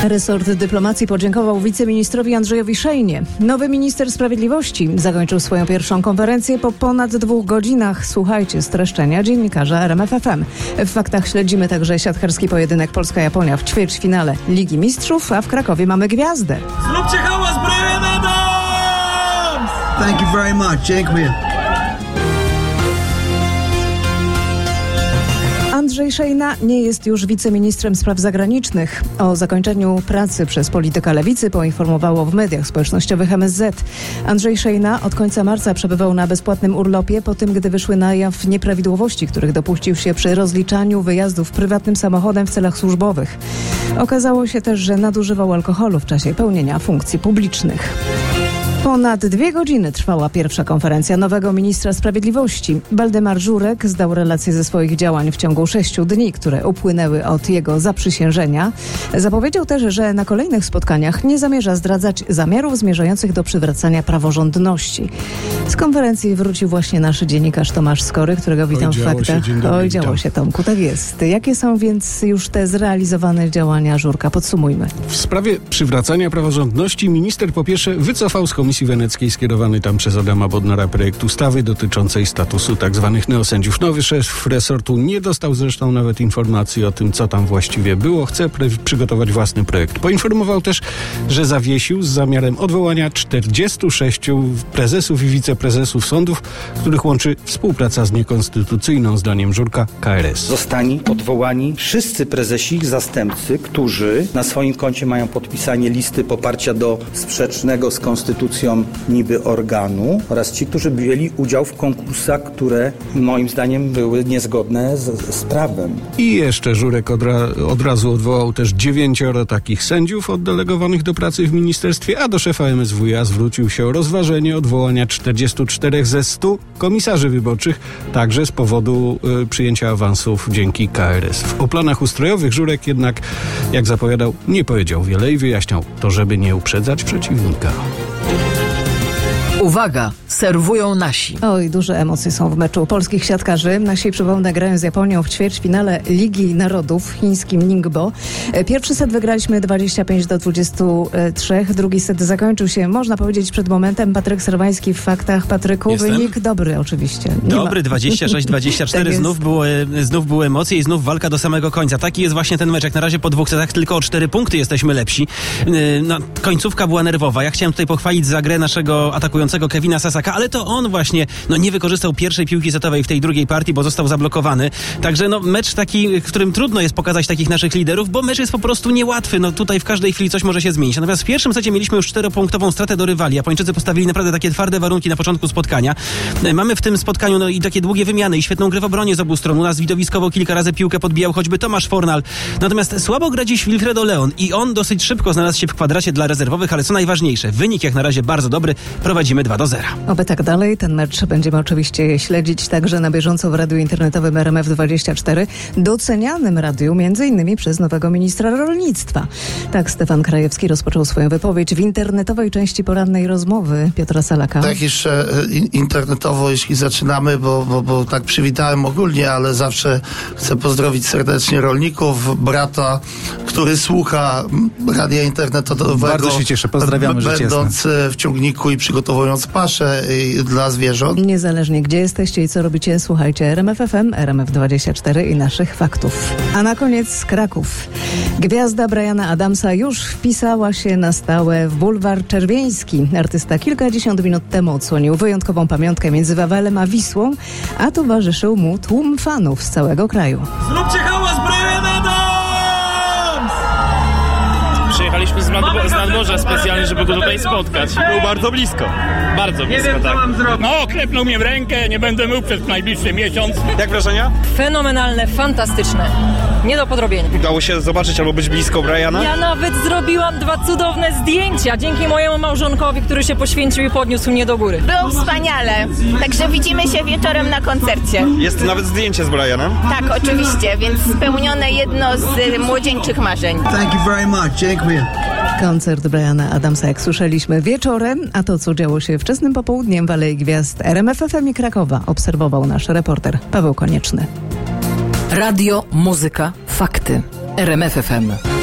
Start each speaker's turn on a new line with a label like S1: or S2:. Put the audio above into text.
S1: Resort dyplomacji podziękował wiceministrowi Andrzejowi Szejnie. Nowy minister sprawiedliwości zakończył swoją pierwszą konferencję po ponad 2 godzinach. Słuchajcie streszczenia dziennikarza RMF FM. W faktach śledzimy także siatkarski pojedynek Polska-Japonia w ćwierćfinale Ligi Mistrzów, a w Krakowie mamy gwiazdę.
S2: Zróbcie hałas, Bryan Adams!
S3: Thank you very much. Dziękuję.
S1: Andrzej Szejna nie jest już wiceministrem spraw zagranicznych. O zakończeniu pracy przez polityka lewicy poinformowało w mediach społecznościowych MSZ. Andrzej Szejna od końca marca przebywał na bezpłatnym urlopie po tym, gdy wyszły na jaw nieprawidłowości, których dopuścił się przy rozliczaniu wyjazdów prywatnym samochodem w celach służbowych. Okazało się też, że nadużywał alkoholu w czasie pełnienia funkcji publicznych. Ponad 2 godziny trwała pierwsza konferencja nowego ministra sprawiedliwości. Waldemar Żurek zdał relację ze swoich działań w ciągu 6 dni, które upłynęły od jego zaprzysiężenia. Zapowiedział też, że na kolejnych spotkaniach nie zamierza zdradzać zamiarów zmierzających do przywracania praworządności. Z konferencji wrócił właśnie nasz dziennikarz Tomasz Skory, którego witam w faktach. Oj, działo się, Tomku, tak jest. Jakie są więc już te zrealizowane działania Żurka? Podsumujmy.
S4: W sprawie przywracania praworządności minister po pierwsze wycofał z Komisji Weneckiej skierowany tam przez Adama Bodnara projekt ustawy dotyczącej statusu tzw. neosędziów. Nowy szef resortu nie dostał zresztą nawet informacji o tym, co tam właściwie było. Chce przygotować własny projekt. Poinformował też, że zawiesił z zamiarem odwołania 46 prezesów i wiceprezesów sądów, których łączy współpraca z niekonstytucyjną, zdaniem Żurka, KRS.
S5: Zostali odwołani wszyscy prezesi i zastępcy, którzy na swoim koncie mają podpisanie listy poparcia do sprzecznego z konstytucją niby organu oraz ci, którzy wzięli udział w konkursach, które moim zdaniem były niezgodne z prawem.
S4: I jeszcze Żurek od razu odwołał też 9 takich sędziów oddelegowanych do pracy w ministerstwie, a do szefa MSWiA zwrócił się o rozważenie odwołania 44 ze 100 komisarzy wyborczych, także z powodu przyjęcia awansów dzięki KRS. O planach ustrojowych Żurek jednak, jak zapowiadał, nie powiedział wiele i wyjaśniał to, żeby nie uprzedzać przeciwnika.
S6: Uwaga! Serwują nasi.
S1: Oj, duże emocje są w meczu polskich siatkarzy. Nasi, przypomnę, grają z Japonią w ćwierćfinale Ligi Narodów w chińskim Ningbo. Pierwszy set wygraliśmy 25-23. Drugi set zakończył się, można powiedzieć, przed momentem. Patryk Serwański w faktach. Patryku,
S7: Jestem?
S1: Wynik dobry oczywiście.
S7: Dobry, 26-24.
S1: Tak
S7: znów były emocje i znów walka do samego końca. Taki jest właśnie ten mecz. Jak na razie po 2 setach tylko o 4 punkty jesteśmy lepsi. No, końcówka była nerwowa. Ja chciałem tutaj pochwalić za grę naszego atakującego Kevina Sasaka, ale to on właśnie nie wykorzystał pierwszej piłki setowej w tej drugiej partii, bo został zablokowany. Także mecz taki, w którym trudno jest pokazać takich naszych liderów, bo mecz jest po prostu niełatwy. Tutaj w każdej chwili coś może się zmienić. Natomiast w pierwszym secie mieliśmy już 4-punktową stratę do rywali. Japończycy postawili naprawdę takie twarde warunki na początku spotkania. Mamy w tym spotkaniu i takie długie wymiany i świetną grę w obronie z obu stron. U nas widowiskowo kilka razy piłkę podbijał choćby Tomasz Fornal. Natomiast słabo gra dziś Wilfredo Leon i on dosyć szybko znalazł się w kwadracie dla rezerwowych, ale co najważniejsze, wynik jak na razie bardzo dobry. Prowadzimy 2-0.
S1: Oby tak dalej. Ten mecz będziemy oczywiście śledzić także na bieżąco w radiu internetowym RMF24, docenianym radiu m.in. przez nowego ministra rolnictwa. Tak Stefan Krajewski rozpoczął swoją wypowiedź w internetowej części porannej rozmowy Piotra Salaka.
S8: Tak jeszcze internetowo, jeśli zaczynamy, bo tak przywitałem ogólnie, ale zawsze chcę pozdrowić serdecznie rolników, brata, który słucha radia internetowego.
S9: Bardzo się cieszę, pozdrawiamy,
S8: będąc w ciągniku i przygotowując paszę dla zwierząt.
S1: Niezależnie gdzie jesteście i co robicie, słuchajcie RMF FM, RMF24 i naszych faktów. A na koniec Kraków. Gwiazda Bryana Adamsa już wpisała się na stałe w bulwar Czerwieński. Artysta kilkadziesiąt minut temu odsłonił wyjątkową pamiątkę między Wawelem a Wisłą, a towarzyszył mu tłum fanów z całego kraju.
S2: Zróbcie hałas, Bryan Adams!
S10: Przyjechaliśmy z nadmorza specjalnie, żeby go tutaj spotkać. Był bardzo blisko. Bardzo blisko, tak. Klepnął mnie w rękę, nie będę mył przez najbliższy miesiąc. Jak wrażenia?
S11: Fenomenalne, fantastyczne. Nie do podrobienia.
S10: Udało się zobaczyć albo być blisko Bryana?
S11: Ja nawet zrobiłam 2 cudowne zdjęcia dzięki mojemu małżonkowi, który się poświęcił i podniósł mnie do góry.
S12: Było wspaniale. Także widzimy się wieczorem na koncercie.
S10: Jest nawet zdjęcie z Bryanem?
S12: Tak, oczywiście, więc spełnione jedno z młodzieńczych marzeń.
S3: Thank you very much. Dziękuję.
S1: Koncert Bryana Adamsa, jak słyszeliśmy, wieczorem, a to, co działo się wczesnym popołudniem w Alei Gwiazd RMF FM i Krakowa, obserwował nasz reporter Paweł Konieczny.
S6: Radio, muzyka, fakty. RMF FM.